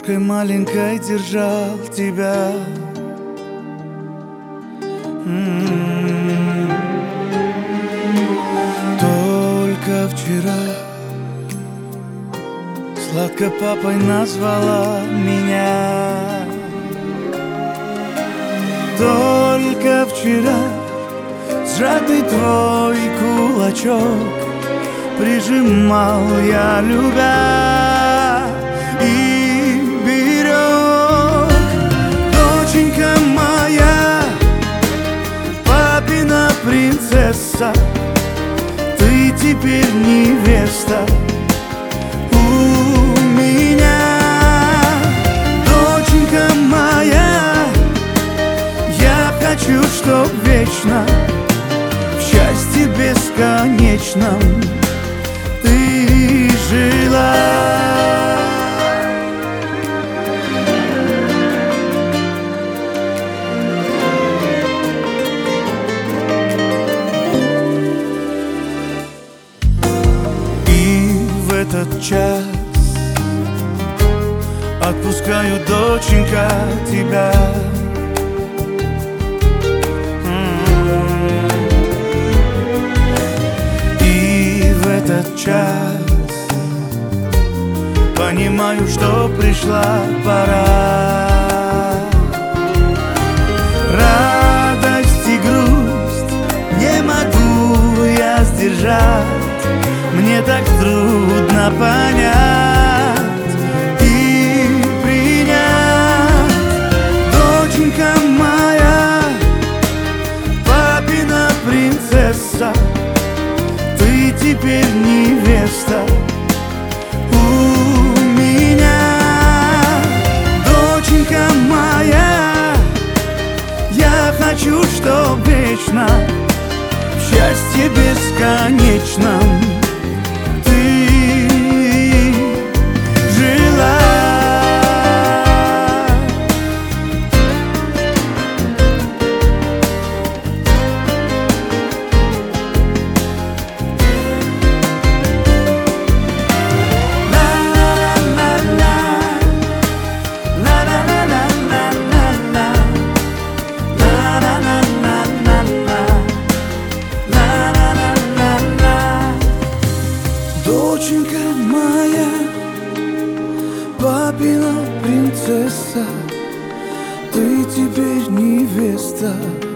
ладошкой маленькой держал тебя. Только вчера сладко папой назвала меня. Только вчера сжатый твой кулачок прижимал я, любя и берег. Доченька моя, папина принцесса, ты теперь невеста у меня. Доченька моя, я хочу, чтоб вечно в счастье бесконечном ты жила. И в этот час отпускаю, доченька, тебя. И в этот час понимаю, что пришла пора. Радость и грусть не могу я сдержать, мне так трудно понять и принять. Доченька моя, папина принцесса, ты теперь невеста у меня. Доченька моя, я хочу, чтоб вечно в счастье бесконечном ты жила. Доченька моя, папина принцесса, ты теперь невеста